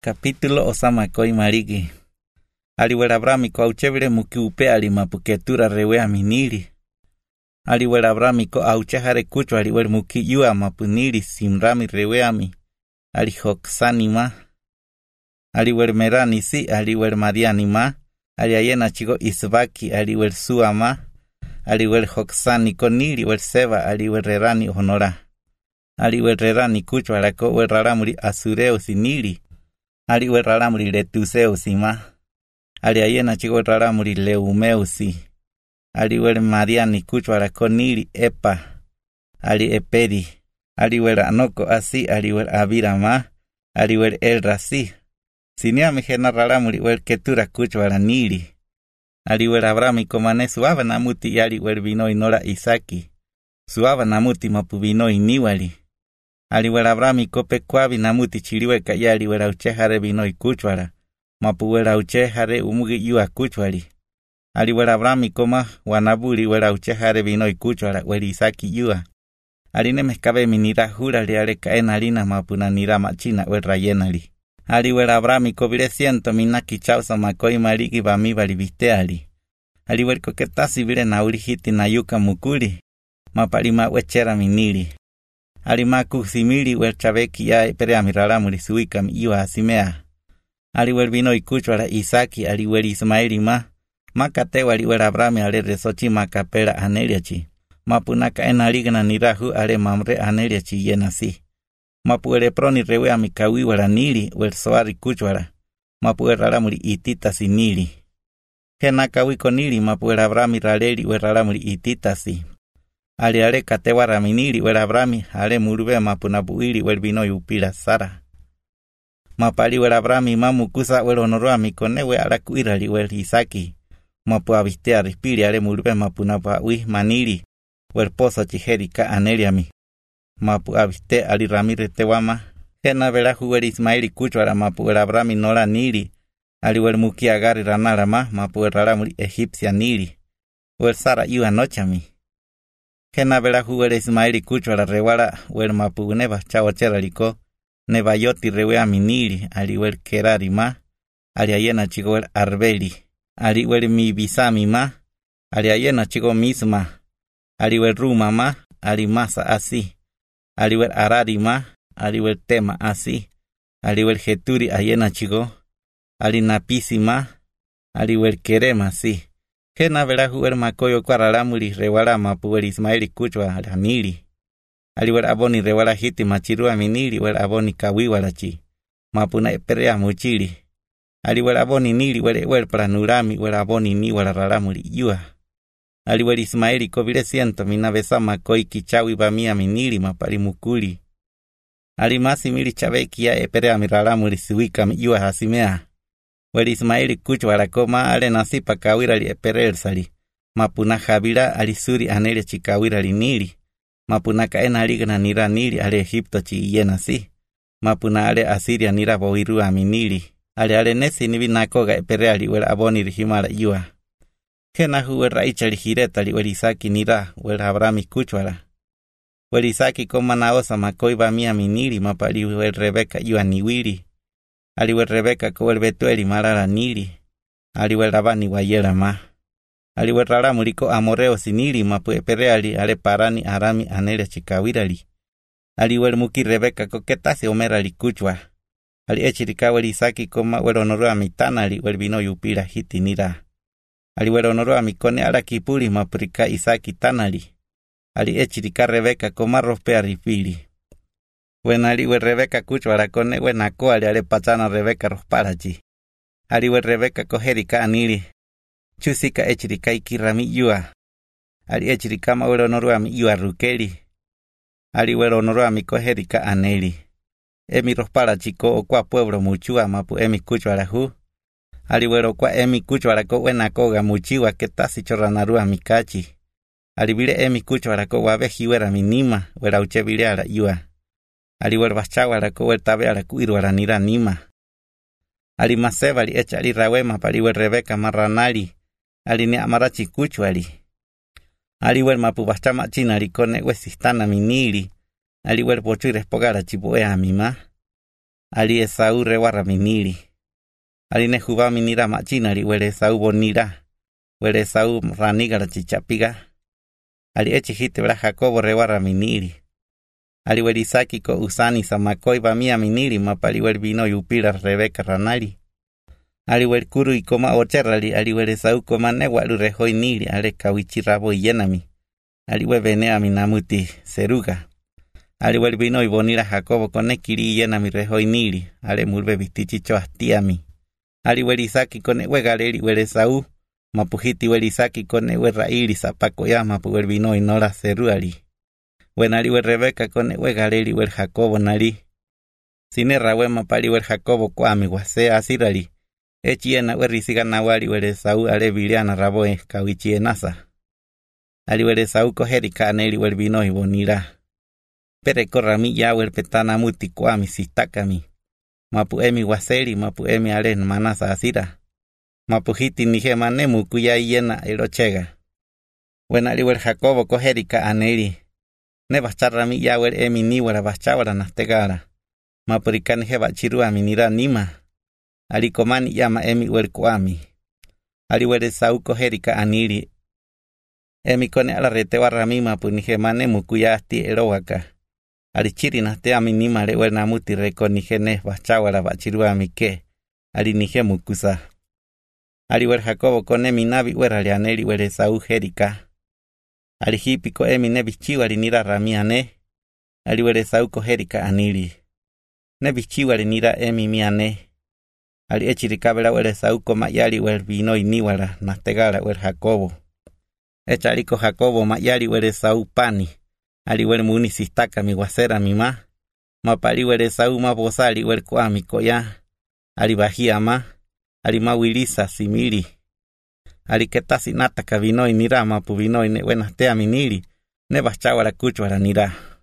Capítulo Osama Koi Mariki. Aliwera Abrami ko auchevire muki upe alima puketura rewea miniri. Aliwera Abrami ko auchehare kucho aliwer muki yua mapuniri simrami reweami. Alihoksani ma. Aliwer merani si aliwer madiani ma. Aliayena chigo isbaki aliwer suama. Aliwer hoksani koniri wer seba aliwer rerani honora. Aliwer rerani kucho alako wer raramuri asureo siniri. Aliwer raramuri letuseo sima. Aliayena chigo raramuri leumeu si. Aliwer mariani kucho alako niri epa. Ali eperi. Aliwer anoko asi aliwer abirama. Aliwer el rasi. Sinia mijena raramuri wer ketura kucho ala niri. Aliwer Abrami komane suava namuti aliwer vino inora Isaki. Suava namuti mapu vino iniwali. Aliwer Abrami kope kwavi namuti chiliweka ya aliwer auchehare vino ikuchwara. Mapu wer auchehare umugi yua kuchwali. Aliwer Abrami koma wanabuli wer auchehare vino ikuchwara wer Isaki yua. Aline mezcabe minira jura liare kaena lina mapu na nira machina wer rayenali. Aliwer Abrami kobire siento minaki chausa makoi mariki bami balibiste. Aliwer koketasi vile na urihiti na yuka mukuri. Mapalima wechera miniri. Alimaku simili wer chabeki ya pere amirala murisuika miwa asimea. Aliwer vino ikuchwara Isaki aliwer Ismaeli ma. Makateo aliwer Abrami ale resochi makapera aneliachi. Mapunaka enaligna nirahu ale mamre aneliachi yenasi. Mapu eleproni rewea mikawi wala nili wer soari kuchwara. Mapu eralamuri itita si nili. Henaka wiko nili mapu Abrami raleli wer ralamuri itita si. Ale katewa raminili wer Abrami ale murube mapu nabuili wer vino yupila sara. Mapali wer Abrami mamu kusa wer onoroa mikone wer alakuirali wer Isaki. Mapu abistea rispili ale murube mapu nabuawi manili wer poso chiherika aneliami. Mapu abiste ali ramire tewama. Hena verahu wer Ismaeli kuchwara mapu wer Abrami nola nili. Ali wer muki agari ranara ma mapu wer raramuri Egipcia nili. Wer sara iwa nochami. Hena verahu wer Ismaeli kuchwara rewara wer mapu neba chawochera liko. Neba yoti rewea minili ali wer kerari ma. Ali ayena chigo wer arbeli. Ali wer mibisami ma. Ali ayena chigo misma. Ali wer ruma ma. Ali masa asi. Aliwer arari ma, aliwer tema asi, aliwer geturi ayena chigo, alinapisi ma, aliwer kerema si. Hena verahu wer makoyo kwaralamuri rewara mapu wer Ismaeli kuchwa alanili. Aliwer aboni rewara hiti machirua minili wer aboni kawiwalachi, mapu na eperea muchili. Aliwer aboni nili wer pranurami wer aboni ni wer raramuri yua. Aliwer Ismaeli kobile siento minabesa makoi kichawi bamia minili mapali mukuli. Alimasi mili chabeki ya epere amiralamu siwika yua hasimea. Wer Ismaeli kuchwara koma ale nasipa kawira li epere elsali. Mapuna habila alisuri anele chikawira li nili. Mapuna kaena aligna nira nili ale Egipto chi yena si. Mapuna ale Asiria nira bowiru aminili. Ale nesi nibinakoga epere aliwer aboni rihimara yua. Hena wer raicha lijireta li wer Isaki nira wer Abrami kuchwara. Wer Isaki koma naosa makoi bamia minili mapali wer Rebeka yua niwili. Ali wer Rebeka ko wer Betueli marara nili. Ali wer Labani wayera ma. Ali wer Raramuri ko amoreo sinili mapu epereali ale parani arami anele chikawirali. Ali wer muki Rebeka ko ketasi omera li kuchwa. Ali echirika wer Isaki koma wer onoroa mitana li wer vino yupira hiti nira. Aliwer onoroa mikone ala kipuli mapurika Isaki tanali. Ali echirika Rebeka koma rospea rifili. Wen aliwer Rebeka kuchwara kone wen ako ale pachana Rebeka rosparachi. Aliwer Rebeka koherika anili. Chusika echirika ikirami yua. Ali echirika ma wer onoroa mi yua rukeli. Aliwer onoroa mikoherika aneli. Emi rosparachi ko okwa pueblo muchua mapu emi kuchwara hu. Aliwero kwa emi kuchwara ko wena koga muchiwa ketasi chorranarua mikachi. Alibile emi kuchwara ko wabeji wera minima wera uchebile ala yua. Aliwer bachawara ko wer tabe ala kuirwara nira nima. Alimaseba li echa ali rawema paliwer Rebeka marranali. Aline amarachi kuchwali. Aliwer mapu bachama china likone wesistana minili. Aliwer pochu respogara chipoea mima. Ali Esau rewarra minili. Ali nehuba minira machina ali wele Esau bonira. Wele Esau ranigara chichapiga. Ali echihite bra Jacobo rewarra minili. Ali wele Isaki ko usani samakoi bamia minili mapali wele vino yupira Rebeca ranali. Ali wele kuru y coma ocherrali ali wele Esau coma newalu rehoi nili ale kawichi rabo yenami. Ali wele venea minamuti seruga. Ali wele vino y bonira Jacobo con kiri yenami rehoi nili ale mulbe vistichicho astiami. Ali wele Isaki con wegaleri wele Esau mapujiti wele Isaki con raili zapako ya mapu wele vino y nora seruali. Wenali wele Rebeca con wegaleri wele Jacobo nali. Sine rawe mapali wele Jacobo kwami wase asirali. Echiena wele risiga nawali wele Esau ale biliana raboe kawichi enasa. Ali wele Esau koheri kaneli wele vino y bonira. Pere korrami ya wele petana muti kwami sistakami. Mapu emi waseri mapu emi alen manasa asira. Mapu hiti nije manemu kuya yena erochega. Wenali wele Jacobo koheri kaneli. Ne bacharrami ya wele emi ni wele bachawara nastegara. Mapu rikanije bachirua minira nima. Ali komani yama emi wele kwami. Ali wele Esau koheri kanili. Emi kone ala rete warrami mapu nije manemu kuya asti erowaka. Ali chiri naste ami nimare wele namuti reko nije ne bachawara bachirua mike. Ali nije mukusa. Ali wele Jacobo kone minabi wele alianeli wele Esau herika. Ali hipiko emi ne bichiwari nira ramiane. Ali wele Esau koherika anili. Ne bichiwari nira emi miane. Ali echirikabela wele Esau komayali wele vino iniwara nastegara wele Jacobo. Echariko Jacobo mayali wele Esau pani. Ali wele muni sistaka mi wasera mi ma. Mapali wele Esau mabosali wele kwami koya. Ali bahia ma. Ali mawilisa simili. Ali ketasi nataka vino inira mapu vino ine wenastea minili. Ne bachawara kuchwara nira.